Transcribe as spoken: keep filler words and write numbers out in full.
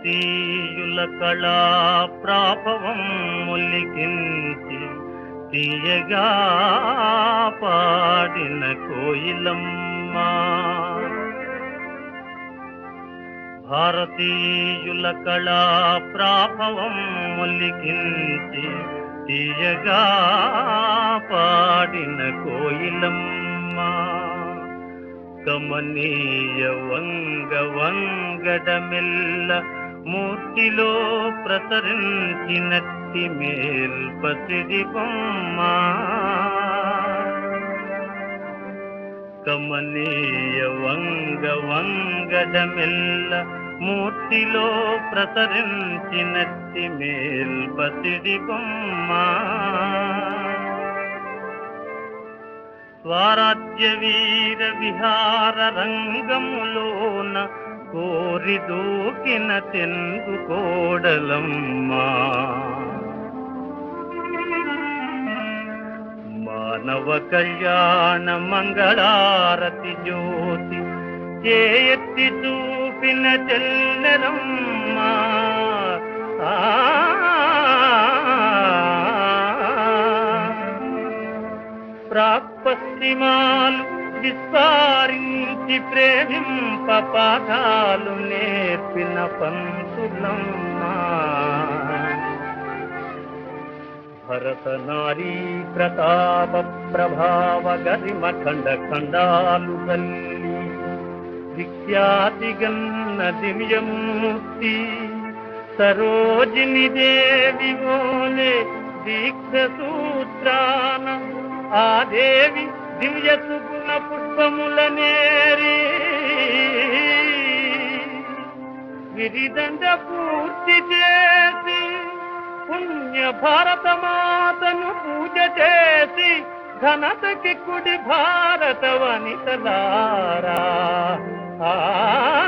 భారతీయుల కళా ప్రాభవం ములికించి తీయగా పాడిన కోయిలమ్మ. భారతీయుల కళా ప్రాభవం ములికించి తీయగా పాడిన కోయిలమ్మ. కమనీయ వంగ వంగడమెల్ల మూర్తిలో ప్రసరించినట్టి మేల్పసిడి బొమ్మ. కమనీయ వంగ వంగడమెల్ల మూర్తిలో ప్రసరించినట్టి మేల్పసిడి బొమ్మ. స్వరాజ్య వీర విహార రంగములోన కోరి దూకిన తెంగు కోడలమ్మ. మానవ కళ్యాణ మంగళారతి జ్యోతి చేయెత్తి చూపిన చెల్లెలమ్మ. ప్రాక్పశ్చిమాలు విస్పారించి ప్రేమింప పాఠాలు నేర్పిన పంతులమ్మ. భరత నారీ ప్రతాప ప్రభావ గరిమ ఖండ ఖండాలు గల్లి విఖ్యాతి గన్న దివ్యమూర్తి సరోజిని దేవి ఓలే దీక్ష సూత్రాన ఆ దేవి దివ్య సుగుణ పుష్పములనేరి విరిదండ పూర్తి చేసి పుణ్య భారత మాతను పూజ చేసి ఘనతకి కుడి భారత వనితలారా. ఆ